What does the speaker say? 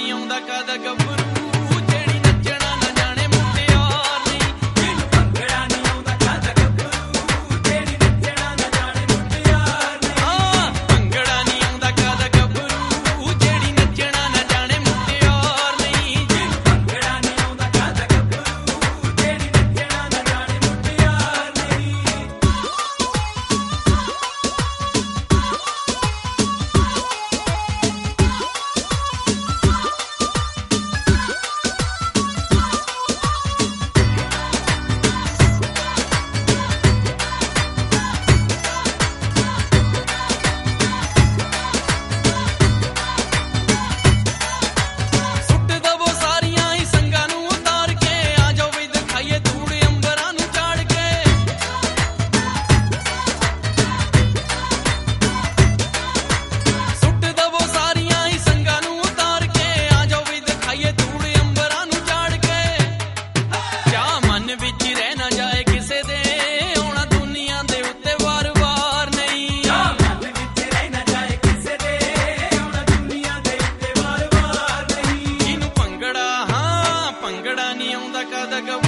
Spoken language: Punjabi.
ਨਹੀਂ ਆਉਂਦਾ ਕਦ ਗੱਭਰੂ ਜਿਹੜੀ ਨੱਚਣਾ ਨਾ ਜਾਣੇ ਮੁਟਿਆਰ ਨਹੀਂ। ਜਿਹਨੂੰ ਭੰਗੜਾ ਨਹੀਂ ਆਉਂਦਾ ਕਦ ਗੱਭਰੂ ਜਿਹੜੀ ਨੱਚਣਾ ਨਾ ਜਾਣੇ ਮੁਟਿਆਰ ਨਹੀਂ। ਹਾਂ ਭੰਗੜਾ ਨਹੀਂ ਆਉਂਦਾ ਕਦ ਗੱਭਰੂ ਜਿਹੜੀ ਨੱਚਣਾ ਨਾ ਜਾਣੇ ਮੁਟਿਆਰ ਨਹੀਂ। ਜਿਹਨੂੰ ਭੰਗੜਾ ਨਹੀਂ ਆਉਂਦਾ ਕਦ ਗੱਭਰੂ ਜਿਹੜੀ ਨੱਚਣਾ ਨਾ ਜਾਣੇ ਮੁਟਿਆਰ ਨਹੀਂ। ਸੁੱਟ ਦਵੋ ਸਾਰੀਆਂ ਹੀ ਸੰਗਾਂ ਨੂੰ ਉਤਾਰ ਕੇ ਆ ਜਾਓ ਵੀ ਦਿਖਾਈਏ ਧੂੜ ਅੰਬਰਾਂ ਨੂੰ ਚਾੜ ਕੇ। ਸੁੱਟ ਦਵੋ ਸਾਰੀਆਂ ਹੀ ਸੰਗਾਂ ਨੂੰ ਉਤਾਰ ਕੇ ਆ ਜਾਓ ਵੀ ਦਿਖਾਈਏ ਧੂੜ ਅੰਬਰਾਂ ਨੂੰ ਚਾੜ ਕੇ। ਕਿਆ ਮਨ ਵਿੱਚ ਰਹਿ ਨਾ ਜਾਏ ਕਿਸੇ ਦੇ ਆਉਣਾ ਦੁਨੀਆ ਦੇ ਉੱਤੇ ਵਾਰ-ਵਾਰ ਨਹੀਂ। ਕਿਆ ਮਨ ਵਿੱਚ ਰਹਿ ਨਾ ਜਾਏ ਕਿਸੇ ਦੇ ਆਉਣਾ ਦੁਨੀਆ ਦੇ ਉੱਤੇ ਵਾਰ-ਵਾਰ ਨਹੀਂ। ਜਿਹਨੂੰ ਭੰਗੜਾ ਹਾਂ ਭੰਗੜਾ ਨਹੀਂ ਆਉਂਦਾ ਕਦ ਗੱਭਰੂ